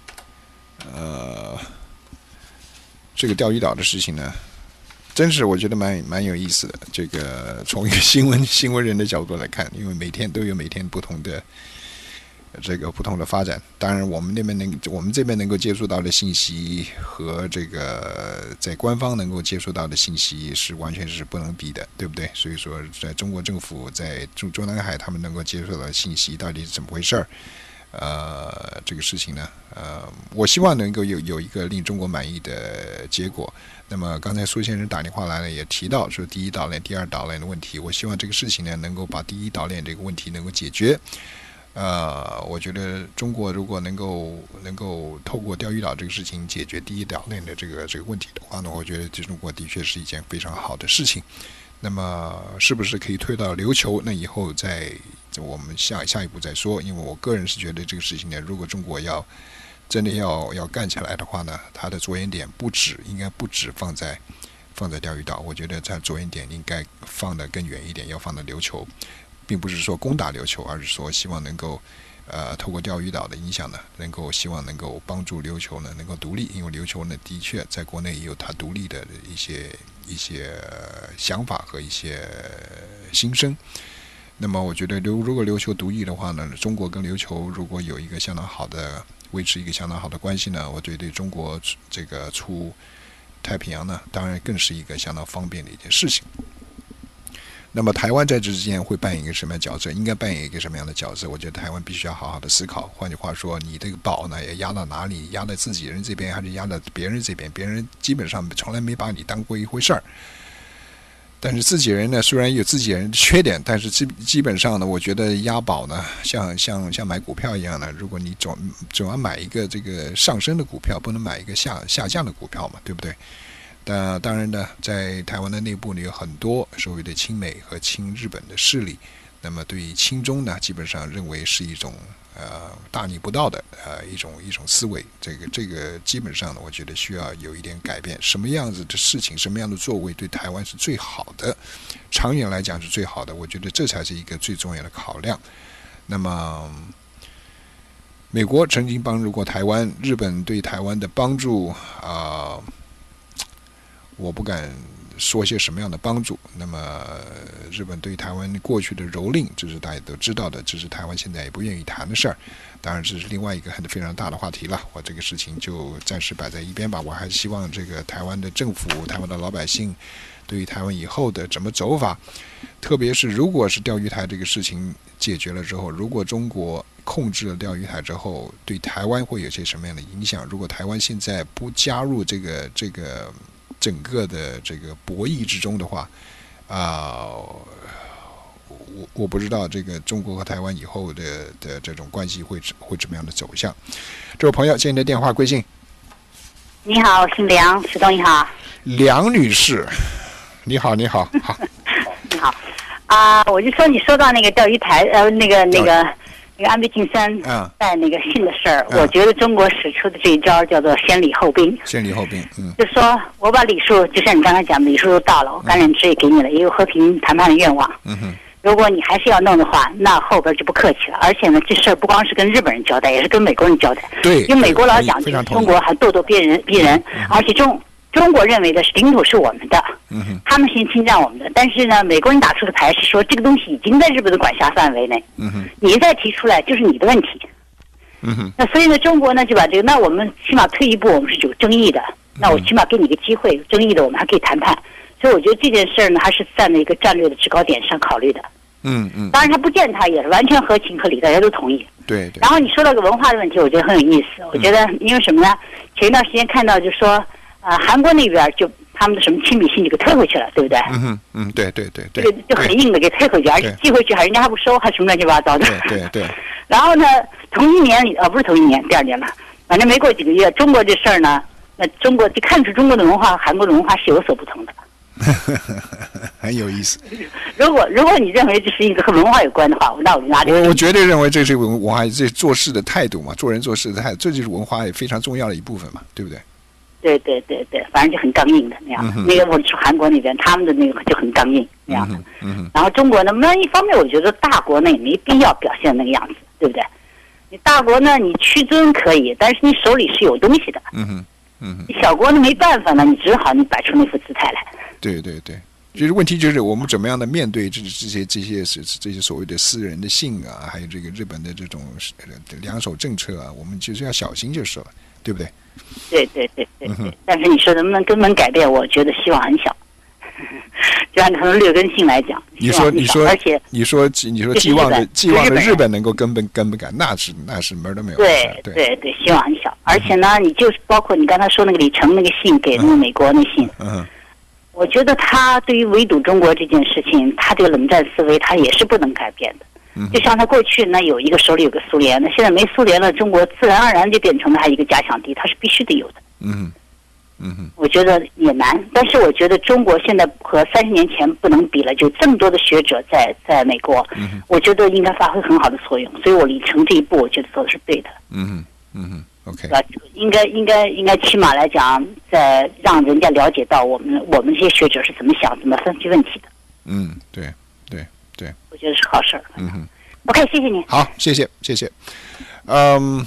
呃这个钓鱼岛的事情呢，真是我觉得蛮蛮有意思的。这个从一个新闻新闻人的角度来看，因为每天都有每天不同的。这个不同的发展，当然我们那边能，我们这边能够接触到的信息和这个在官方能够接触到的信息是完全是不能比的，对不对？所以说，在中国政府在中中南海他们能够接触到的信息到底是怎么回事儿？ 呃，这个事情呢，呃，我希望能够有有一个令中国满意的结果。那么刚才苏先生打电话来了，也提到说第一岛链、第二岛链的问题。我希望这个事情呢，能够把第一岛链这个问题能够解决。呃，我觉得中国如果能够能够透过钓鱼岛这个事情解决第一岛链的这个这个问题的话呢，我觉得中国的确是一件非常好的事情。那么是不是可以推到琉球？那以后再我们下下一步再说。因为我个人是觉得这个事情呢，如果中国要真的要要干起来的话呢，它的着眼点不止应该不止放在放在钓鱼岛，我觉得它着眼点应该放得更远一点，要放到琉球，并不是说攻打琉球，而是说希望能够呃透过钓鱼岛的影响呢，能够希望能够帮助琉球呢能够独立，因为琉球呢的确在国内也有它独立的一些一些想法和一些心声。那么我觉得如如果琉球独立的话呢，中国跟琉球如果有一个相当好的维持一个相当好的关系呢，我觉得对中国这个出太平洋呢，当然更是一个相当方便的一件事情。那么台湾在这之间会扮演一个什么样的角色？应该扮演一个什么样的角色？我觉得台湾必须要好好的思考。换句话说，你这个宝呢，要压到哪里？压在自己人这边，还是压到别人这边？别人基本上从来没把你当过一回事儿。但是自己人呢，虽然有自己人的缺点，但是基基本上呢，我觉得押宝呢，像像像买股票一样的，如果你总总要买一个这个上升的股票，不能买一个下下降的股票嘛，对不对？但当然呢，在台湾的内部呢，有很多所谓的亲美和亲日本的势力。那么对于亲中呢，基本上认为是一种呃大逆不道的呃一种一种思维。这个这个基本上呢，我觉得需要有一点改变。什么样子的事情，什么样的作为对台湾是最好的，长远来讲是最好的。我觉得这才是一个最重要的考量。那么美国曾经帮助过台湾，日本对台湾的帮助啊、呃，我不敢说些什么样的帮助。那么日本对台湾过去的蹂躏，这是大家都知道的，这是台湾现在也不愿意谈的事儿。当然这是另外一个很非常大的话题了，我这个事情就暂时摆在一边吧。我还希望这个台湾的政府、台湾的老百姓对于台湾以后的怎么走法，特别是如果是钓鱼台这个事情解决了之后，如果中国控制了钓鱼台之后，对台湾会有些什么样的影响？如果台湾现在不加入这个这个整个的这个博弈之中的话，啊、呃，我我不知道这个中国和台湾以后的的这种关系会会怎么样的走向。这位朋友，接你的电话，贵姓？ 你好，我姓梁，石东你好。 梁女士，你好，你好，好， 你好啊、呃，我就说你说到那个钓鱼台，呃，那个那个。那个安倍晋三带那个信的事儿、嗯，我觉得中国使出的这一招叫做先礼后兵。 先礼后兵，嗯， 就说我把礼数，就像你刚才讲的，礼数都到了，我橄榄枝也给你了，也有和平谈判的愿望。 嗯哼， 如果你还是要弄的话，那后边就不客气了。而且呢，这事儿不光是跟日本人交代，也是跟美国人交代。 对， 因为美国老讲中国还咄咄逼人，逼人，嗯、而且中。中国认为的是领土是我们的， 嗯、 他们先侵占我们的，但是呢，美国人打出的牌是说这个东西已经在日本的管辖范围内， 嗯、 你再提出来就是你的问题。 嗯、 那所以呢，中国呢就把这个，那我们起码退一步，我们是有争议的，那我起码给你个机会，有争议的我们还可以谈判。所以我觉得这件事呢，还是站在一个战略的制高点上考虑的。 嗯嗯。 当然，他不见他也是完全合情合理，大家都同意。 对对。 然后你说到个文化的问题，我觉得很有意思。我觉得因为什么呢？前一段时间看到就说。呃，韩国那边就他们的什么亲笔信就给退回去了，对不对？ 嗯哼，嗯，对对对对， 这个就很硬的给退回去，而且寄回去还人家还不收，还什么乱七八糟的。 对对对。 然后呢，同一年里，呃，不是同一年，第二年了，反正没过几个月，中国这事儿呢，那中国就看出中国的文化和韩国的文化是有所不同的。 很有意思。 如果如果你认为这是一个和文化有关的话，那我就拿这个。 我我绝对认为这是文文化，这做事的态度嘛，做人做事的态度，这就是文化也非常重要的一部分嘛，对不对？ 对对对对，反正就很刚硬的那样的。 嗯、 那个我去韩国那边，他们的那个就很刚硬那样的。 嗯嗯、 然后中国呢，那一方面我觉得大国呢也没必要表现那个样子，对不对？你大国呢，你屈尊可以，但是你手里是有东西的。 嗯哼，嗯哼。 你小国呢没办法呢，你只好你摆出那副姿态来。 对对对，就是问题就是我们怎么样的面对这这些这些这些所谓的私人的信啊，还有这个日本的这种两手政策啊，我们就是要小心就是了，对不对？ 对对对对对，但是你说能不能根本改变，我觉得希望很小。 就按照它的劣根性来讲， 你说你说， 而且你说你说寄望着寄望着日本能够根本根本感，那是那是门都没有。 对对对对，希望很小。而且呢，你就是包括你刚才说那个李成那个信给那个美国那信， 嗯， 我觉得他对于围堵中国这件事情，他这个冷战思维他也是不能改变的。就像他过去呢有一个手里有个苏联，那现在没苏联了，中国自然而然就变成了他一个假想敌，他是必须得有的。 嗯嗯哼， 我觉得也难，但是我觉得中国现在和三十年前不能比了，就这么多的学者在在美国， 嗯、 我觉得应该发挥很好的作用，所以我李成这一步，我觉得做的是对的。 嗯哼，嗯哼 ，OK， 应该应该应该起码来讲，在让人家了解到我们我们这些学者是怎么想、怎么分析问题的。 嗯，对对对， 我觉得是好事儿。 嗯哼 ，OK， 谢谢你。 好，谢谢谢谢，嗯，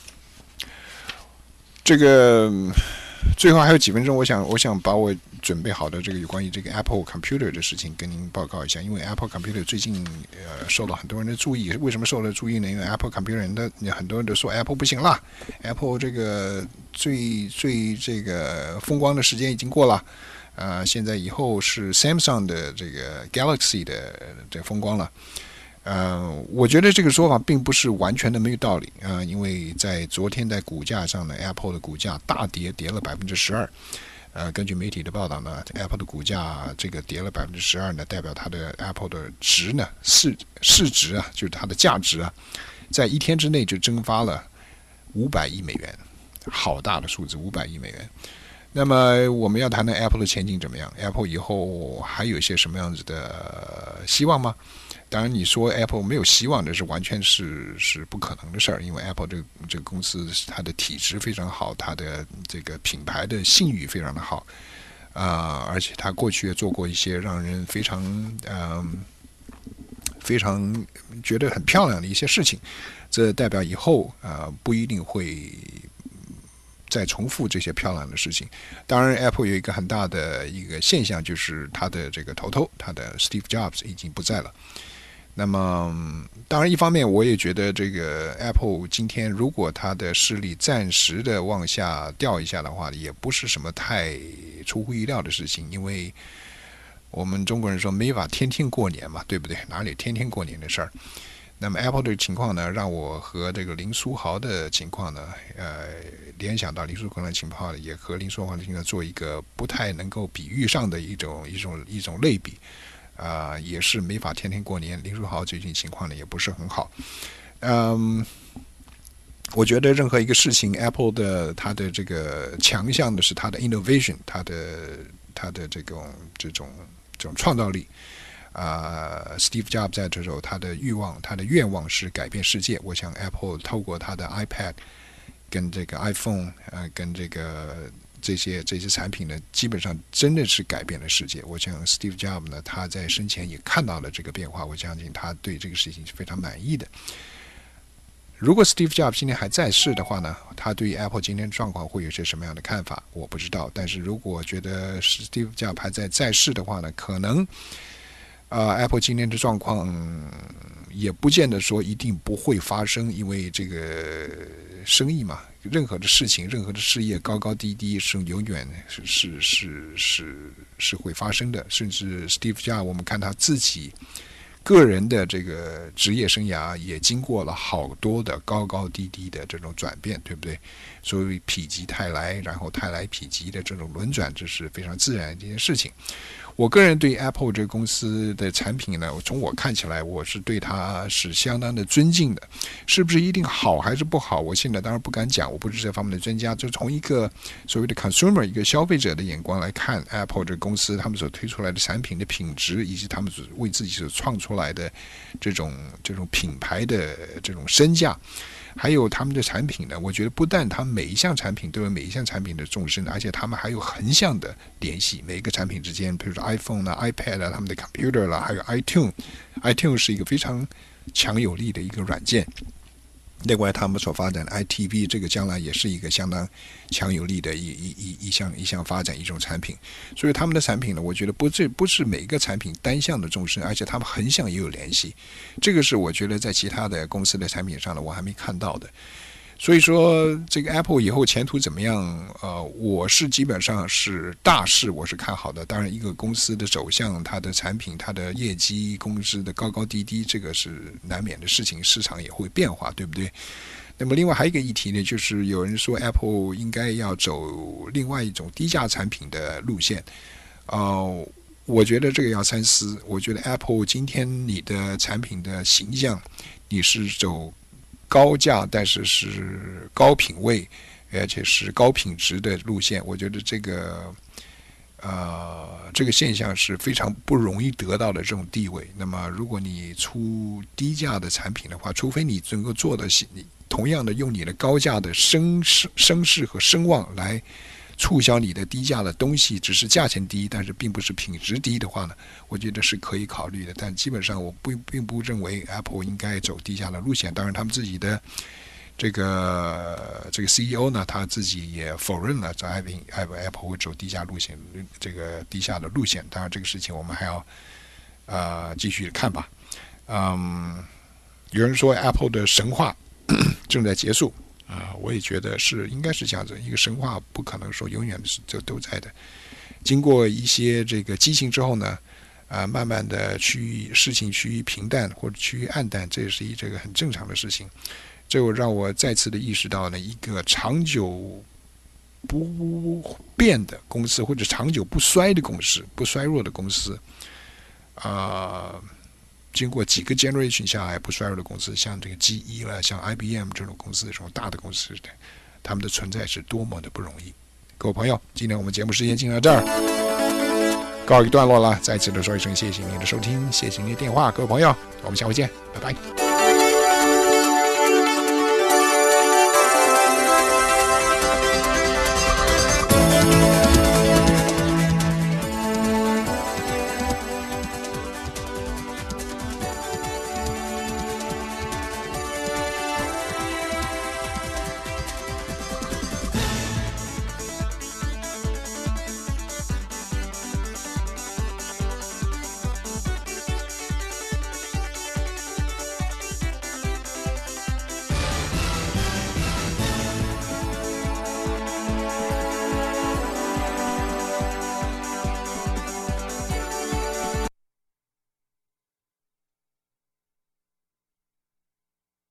这个。最后还有几分钟，我想我想把我准备好的这个有关于这个 Apple Computer 的事情跟您报告一下，因为 Apple Computer 最近呃受到很多人的注意，为什么受到注意呢？因为 Apple Computer 的很多人都说 Apple 不行了 ，Apple 这个最最这个风光的时间已经过了，呃，现在以后是 Samsung 的这个 Galaxy 的这风光了。呃，我觉得这个说法并不是完全的没有道理啊、呃，因为在昨天在股价上呢 ，Apple 的股价大跌，跌了百分之十二。呃，根据媒体的报道呢 ，Apple 的股价这个跌了百分之十二呢，代表它的 Apple 的值呢市市值啊，就是它的价值啊，在一天之内就蒸发了五百亿美元，好大的数字，五百亿美元。那么我们要谈谈 Apple 的前景怎么样 ？Apple 以后还有一些什么样子的希望吗？当然，你说 Apple 没有希望，这是完全是是不可能的事儿，因为 Apple 这个这个公司它的体质非常好，它的这个品牌的信誉非常的好，啊、呃，而且它过去也做过一些让人非常嗯、呃、非常觉得很漂亮的一些事情，这代表以后啊、呃、不一定会再重复这些漂亮的事情。当然 Apple 有一个很大的一个现象，就是它的这个头头，它的 Steve Jobs 已经不在了。那么当然一方面我也觉得这个 Apple 今天如果它的势力暂时的往下掉一下的话，也不是什么太出乎意料的事情，因为我们中国人说没法天天过年嘛，对不对？哪里天天过年的事儿？那么 Apple 的情况呢，让我和这个林书豪的情况呢，呃，联想到林书豪的情况，也和林书豪的情况做一个不太能够比喻上的一种一种一种类比，啊、呃，也是没法天天过年。林书豪最近情况呢也不是很好，嗯，我觉得任何一个事情 ，Apple 的它的这个强项的是它的 innovation， 它的它的这种这种这种创造力。啊、呃、，Steve Jobs 在这时候，他的欲望、他的愿望是改变世界。我想 Apple 透过他的 iPad 跟这个 iPhone， 呃，跟这个这些这些产品呢，基本上真的是改变了世界。我想 Steve Jobs 呢，他在生前也看到了这个变化，我相信他对这个事情是非常满意的。如果 Steve Jobs 今天还在世的话呢，他对于 Apple 今天状况会有些什么样的看法，我不知道。但是如果觉得 Steve Jobs 还在在世的话呢，可能。呃 ，Apple 今天的状况也不见得说一定不会发生，因为这个生意嘛，任何的事情、任何的事业高高低低是永远是是是是是会发生的。甚至 Steve Jobs， 我们看他自己个人的这个职业生涯也经过了好多的高高低低的这种转变，对不对？所谓否极泰来，然后泰来否极的这种轮转，这是非常自然的一件事情。我个人对 Apple 这个公司的产品呢，从我看起来，我是对它是相当的尊敬的。是不是一定好还是不好？我现在当然不敢讲，我不是这方面的专家。就从一个所谓的 consumer 一个消费者的眼光来看 ，Apple 这个公司他们所推出来的产品的品质，以及他们所为自己所创出来的这种这种品牌的这种身价。还有他们的产品呢，我觉得不但他们每一项产品都有每一项产品的纵深，而且他们还有横向的联系，每一个产品之间，比如说 iPhone 啦、iPad 啦、他们的 computer 啦，还有 iTunes，iTunes 是一个非常强有力的一个软件。另外，他们所发展的 I T V 这个将来也是一个相当强有力的一一一一项一项发展一种产品，所以他们的产品呢，我觉得不是不是每一个产品单向的纵深，而且他们横向也有联系，这个是我觉得在其他的公司的产品上呢，我还没看到的。 所以说这个 Apple 以后前途怎么样？呃，我是基本上是大势我是看好的。当然，一个公司的走向、它的产品、它的业绩、公司的高高低低，这个是难免的事情，市场也会变化，对不对？那么另外还有一个议题呢，就是有人说 Apple 应该要走另外一种低价产品的路线。呃，我觉得这个要三思。我觉得 Apple 今天你的产品的形象，你是走高价但是是高品位，而且是高品质的路线。我觉得这个呃这个现象是非常不容易得到的这种地位。那么如果你出低价的产品的话，除非你能够做的同样的用你的高价的声势声势和声望来促销你的低价的东西，只是价钱低，但是并不是品质低的话呢，我觉得是可以考虑的。但基本上我不并不认为 Apple 应该走低价的路线。当然，他们自己的这个这个 C E O 呢，他自己也否认了在 Apple Apple 会走低价路线，这个低价的路线。当然，这个事情我们还要呃继续看吧。嗯，有人说 Apple 的神话正在结束。啊、呃，我也觉得是应该是这样子，一个神话不可能说永远是就都在的。经过一些这个激情之后呢，啊、呃，慢慢的趋于事情趋于平淡或者趋于暗淡，这也是一这个很正常的事情。这我让我再次的意识到呢，一个长久不变的公司或者长久不衰的公司、不衰弱的公司，啊、呃。经过几个 generation 下来不衰弱的公司，像这个 G E 了，像 I B M 这种公司，这种大的公司的，他们的存在是多么的不容易。各位朋友，今天我们节目时间进到这儿，告一段落了。再次的说一声谢谢您的收听，谢谢您的电话，各位朋友，我们下回见，拜拜。